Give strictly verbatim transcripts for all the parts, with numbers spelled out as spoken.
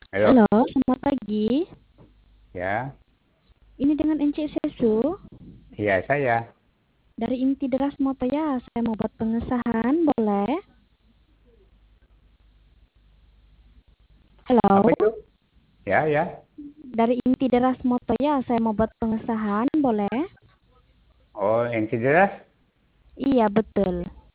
Halo, Halo, selamat pagi. ya, Ini dengan Ence Sesu iya saya. dari Inti Deras Motoya. Saya mau buat pengesahan, boleh? Halo, Apa itu? Ya, ya. dari Inti Deras Motoya. Saya mau buat pengesahan, boleh? Oh, yang cedera? Iya, betul.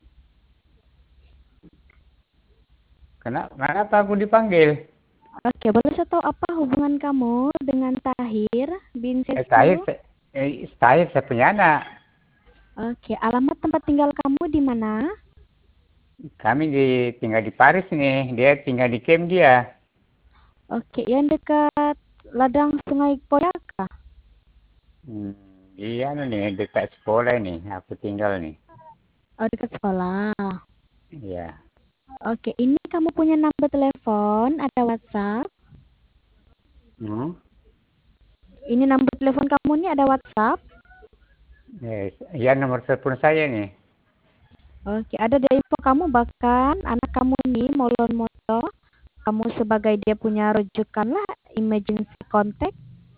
Kenapa, kenapa aku dipanggil? Oke, boleh saya tahu apa hubungan kamu dengan Tahir bin Eh, Tahir, Sesu? se- eh, Tahir saya punya anak. Oke, alamat tempat tinggal kamu di mana? Kami di, tinggal di Paris nih. Dia tinggal di camp dia. Oke, yang dekat ladang Sungai Koyaka. Hmm, iya nih, dekat sekolah nih. Aku tinggal nih. Oh, dekat sekolah. Iya. Oke, ini kamu punya nomor telepon, ada WhatsApp. Hmm? Ini nomor telepon kamu ini ada WhatsApp. Eh, iya nomor telepon saya nih. Oke, ada dari info kamu bahkan anak kamu nih Molon Moto, kamu sebagai dia punya rujukan lah emergency contact.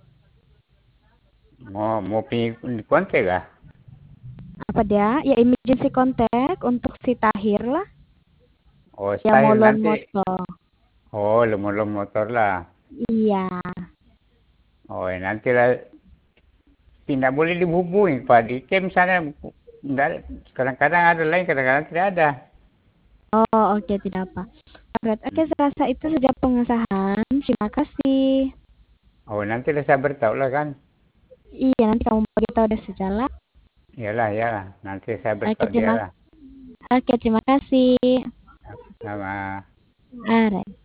Mau mau pergi di kontak kah? Apa dia? Ya emergency contact untuk si Tahir lah, Oh, yang Tahir Molon nanti. Moto. Oh, lemur motor lah. Iya. Oh, ya nanti lah. Tidak boleh dihubungi Pak di camp sana. Enggak, kadang-kadang ada lain, kadang-kadang tidak ada. Oh, oke tidak apa. Alright, oke Hmm. saya rasa itu saja pengesahan. Terima kasih. Oh, nanti lah saya beritahu lah kan. Iya, nanti kamu beritahu deh sejalan. Iyalah, iyalah. Nanti saya Oke, beritahu dia terima lah. Oke, terima kasih. Sama. Alright.